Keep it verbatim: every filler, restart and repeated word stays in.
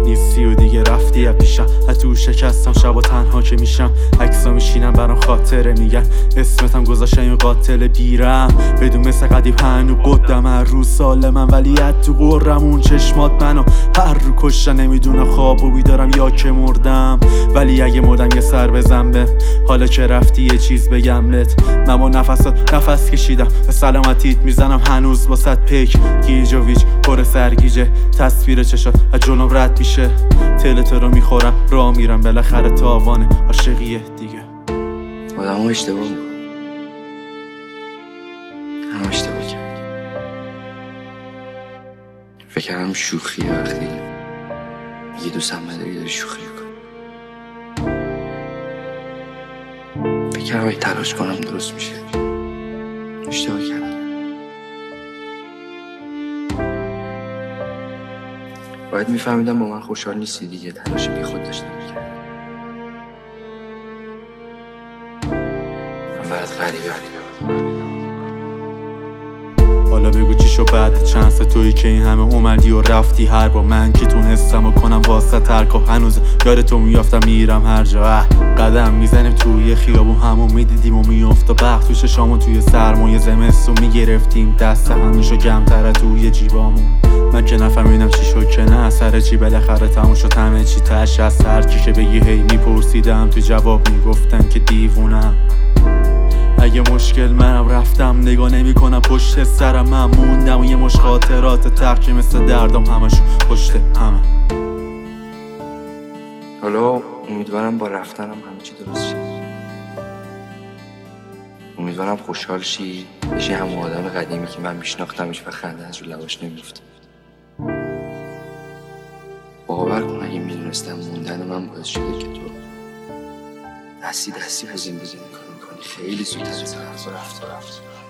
نیستی و دیگه رفتی از پیشم، از تو شکستم شبا تنها که میشم، عکسا میشینم برام خاطره میگن اسمتم گذاشتن یه قاتل بیرم، بدون مثل قدیم هنو قدم هر روز سال من، ولی از تو قرم اون چشمات منو هر رو کشتن، نمیدونم خواب و بیدارم یا که مردم، ولی اگه مردم یه سر بزن به حالا که رفتی یه چیز بگم لت، من با نفسات نفس کشیدم به سلامتیت میزنم هنوز با صد پیک، گیج و ویج پر سرگیجه تصویر چشات از جلوم رد میشه، تلت رو میخورم راه میرم بالاخره تاوانه عاشقیه دیگه. آدم ها اشتباه میکنم، هم اشتباه کرد، فکر کردم شوخیه وقتی یه دوستم مداری داری شوخی میکنم، فکر کردم اگه تلاش کنم درست میشه، اشتباه کردم. باید میفهمیدم با من خوشحال نیستی دیگه، تلاش بی خود داشتم میکردم. من برات غریبه. حالا بگو چی شو بعد چند سه تویی که این همه اومدی و رفتی، هر با من که تونستم و کنم واسه ترک و هنوز یاد تو میافتم میرم هر جا، قدم میزنیم توی خیابون همون میدیدیم و میافت و بخت توی شامون توی سرمایه زمستون میگرفتیم دست همیشو گمتره توی جیبامون، من که نفهمیدم چی شد که نه سر چی بالاخره تموم شد همه چی تش از سر که بگی هی میپرسیدم تو جواب میگفتن که دیوونم، اگه مشکل منم رفتم نگاه نمی کنم پشت سرم، من موندم و یه مش خاطرات ترک مثل دردم همشو پشت همه. حالا امیدوارم با رفتنم همه چی درست شه، امیدوارم خوشحال شی بشی همون آدم قدیمی که من میشناختمش و خنده از رو لباش نمیفته. باور کن اگه میدونستم موندن من باعث شده که تو دستی دستی با زندگی میکنی خیلی زودتر از رفت رفت رفت